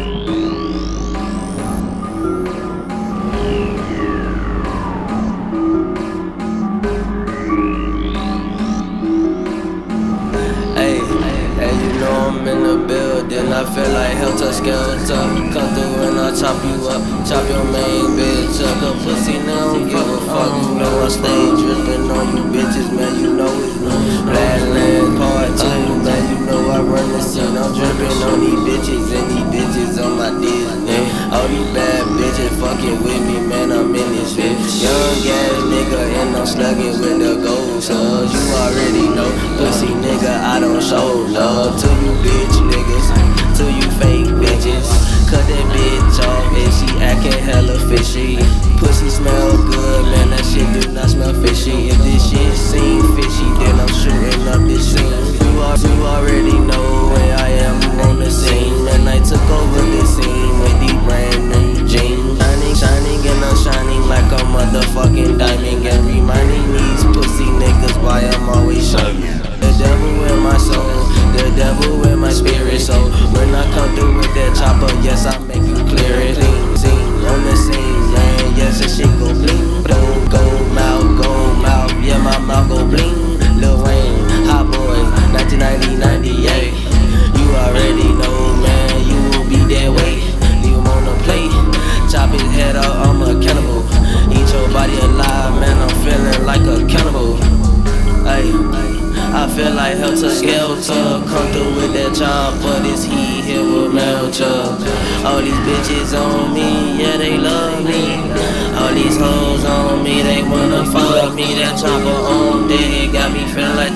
Hey, you know I'm in the building. I feel like Helter Skelter. Come through and I'll chop you up. Chop your main bitch up. The pussy now don't give a fuck. You know I stay dripping on you bitches, man. You know it's me. Flatland part 2, man. You know I run the scene. I'm dripping on these bitches and these bitches on my Disney. All these bad bitches fucking with me, man. I'm in this bitch. Young ass nigga and I'm slugging with the ghost. You already know, pussy nigga, I don't show love to you bitch niggas, to you fake bitches. Cut that bitch off and she acting hella fishy. Pussy smell good, man, that shit do not smell fishy. If this shit seem fishy, then I'm shooting up this scene. You already know where I am on the scene, and I took over the scene with these brand new jeans. Shining and I'm shining like a motherfucking diamond, and reminding these pussy niggas why I'm always shining. The devil in my soul, the devil in my spirit. So when I come through with that chopper, yes, I make you clear it. Scene on the scene, man, yes, that shit go bling. Go mouth, yeah, my mouth go bling. Lil Wayne, Hot Boy, 1990, 98. You already know, man, you will be that way. Leave him on the plate, chop his head off, I'm a cannibal. Eat your body alive, man, I'm feeling like a cannibal. Ay, I feel like Helter Skelter. Come through with that chopper, this heat here will melt ya. All these bitches on me, yeah, they love me. All these hoes on me, they wanna fuck me. That chopper on deck got me feeling like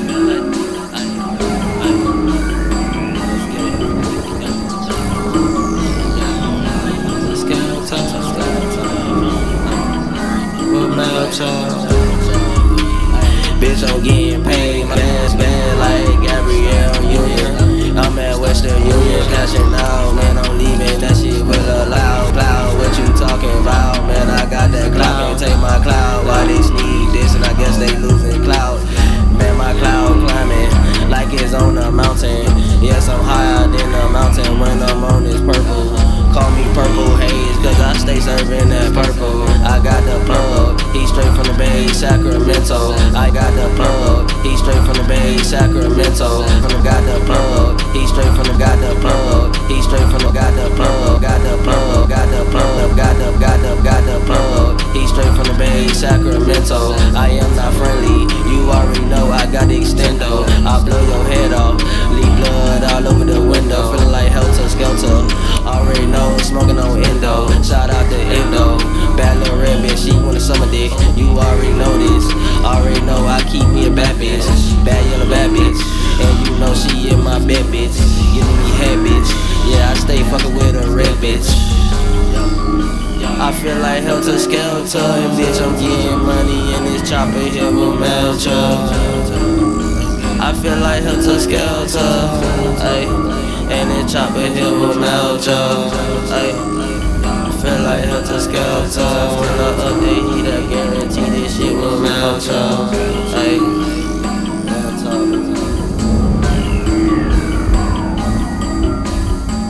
bitch, I'm getting paid, my ass bad like Gabrielle Union. I'm at Western Union, cashing out, man, I'm leaving that shit with a loud cloud. What you talking about, man, I got that cloud. Can't take my cloud, why they sneak this and I guess they losing cloud. Man, my cloud climbing like it's on a mountain. Yes, I'm higher than the mountain when I'm on this purple. Call me Purple Haze, cause I stay serving that purple. I got the plug, he straight from the Bay, Sacramento. I got the plug, he straight from the Bay, Sacramento. Got the plug, he straight from the got the plug. He straight from the got the plug, got the plug, got the plug, got the plug. He straight from the Bay, Sacramento. I am not friendly, you already know I got the extendo. I blow your head off, leave blood all over the window. Feeling like Helter Skelter, already know, smoking on Endo. Shout out to Endo, bad little red bitch, she want a summer dick. You already know this, already know I keep me a bad bitch. Bad yellow bad bitch, and you know she in my bed bitch. Giving me head bitch, yeah, I stay fucking with a red bitch. I feel like Helter Skelter, and bitch, I'm getting money and this chopper here will melt ya. I feel like Helter Skelter, ay, and this chopper here will melt ya. Ay, I feel like Helter Skelter. When I update, he I guarantee this shit will melt ya.